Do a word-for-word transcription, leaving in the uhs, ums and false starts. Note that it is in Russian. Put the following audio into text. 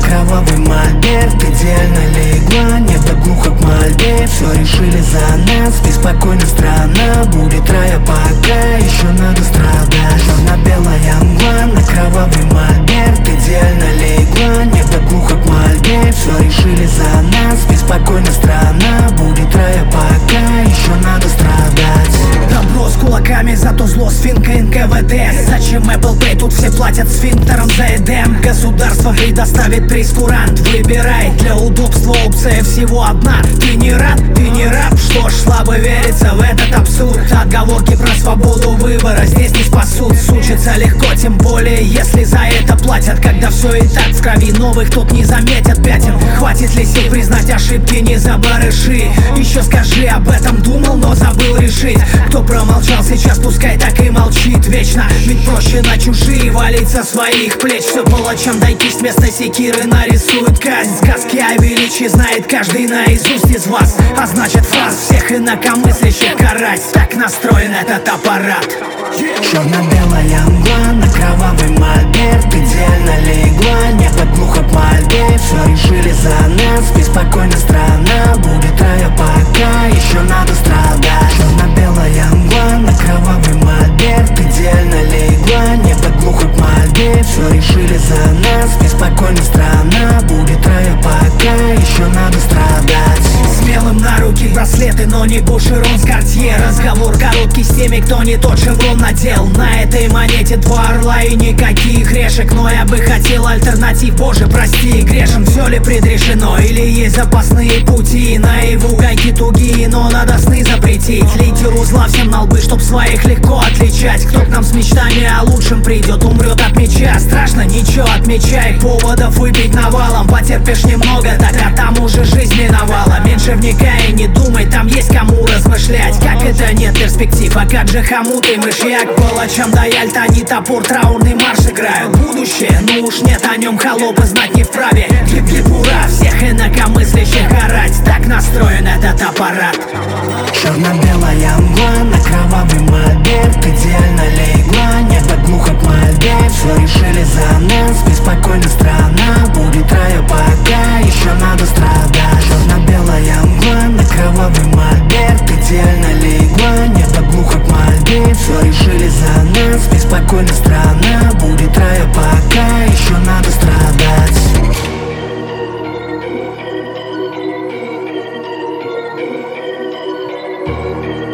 кровавый мольберт идеально легла, небо глухо к мольбе. Все решили за нас, беспокойно страна будет рая, пока еще надо страдать. Черно-белая мгла на кровавый мольберт идеально легла, небо глухо к мольбе. Все решили за нас, беспокойно страна будет рая, пока еще надо страдать. Добро с кулаками, зато зло с финкой эн ка вэ дэ. Зачем Apple Pay? Тут все платят сфинктером за эдем. Государство предоставит прейскурант. Выбирай, для удобства опция всего одна. Ты не рад? Ты не раб? Что ж, слабо верится в этот абсурд. Отговорки про свободу выбора здесь не спасут. Сучиться легко, тем более если за это платят. Когда все и так в крови, новых тут не заметят пятен. Хватит ли сил признать ошибки, не за барыши? Еще скажи, об этом думал, но забыл решить. Кто промолчал, сейчас пускай так и молчит вечно. Ведь проще на чужие валить со своих плеч. Все палачам дай кисть вместо секиры нарисует казнь. Сказки о величии знает каждый наизусть из вас. А значит фраз всех инакомыслящих карать. Так настроен этот аппарат. Черно-белая мгла на кровавый мольберт идеально легла, небо глухо к мольбе. Все решили за нас, беспокойно страна будет рая, пока еще надо страдать. Черно-белая мгла на кровавый мольберт идеально легла, небо глухо к мольбе. Все решили за нас, беспокойно страна будет рая, пока еще надо страдать. Смелым на руки браслеты, но не Бушерон с Картье. Разговор короткий с теми, кто не тот шеврон надел. На этой монете два орла и никаких решек. Но я бы хотел альтернатив, боже прости, грешен. Все ли предрешено или есть запасные пути? Наяву гайки тугие, но надо сны запретить. Лидеру зла всем на лбы, чтоб своих легко отличать. Кто к нам с мечтами о лучшем придет, умрет от меча. Страшно, ничего, отмечай. Поводов выпить навалом, потерпишь немного, так а там уже жизнь миновала. Меньше вникай и не думай, там есть кому размышлять. Как это нет перспектив, а как же хомут и мышьяк? Палачам дай альт, они топор, траурный марш играют. Будущее, ну уж нет о нем, холопы знать не вправе. Гип-гип, ура, всех инакомыслящих орать. Так настроен этот аппарат. Черно-белая мгла на кровавый мольберт идеально легла, небо глухо к мольбе. Все решили за нас, беспокойно страна будет рая, пока еще надо страдать. Черно-белая мгла на кровавый мольберт идеально легла, небо глухо к мольбе. Все решили за нас, беспокойно страна будет рая, пока еще надо страдать. Thank you.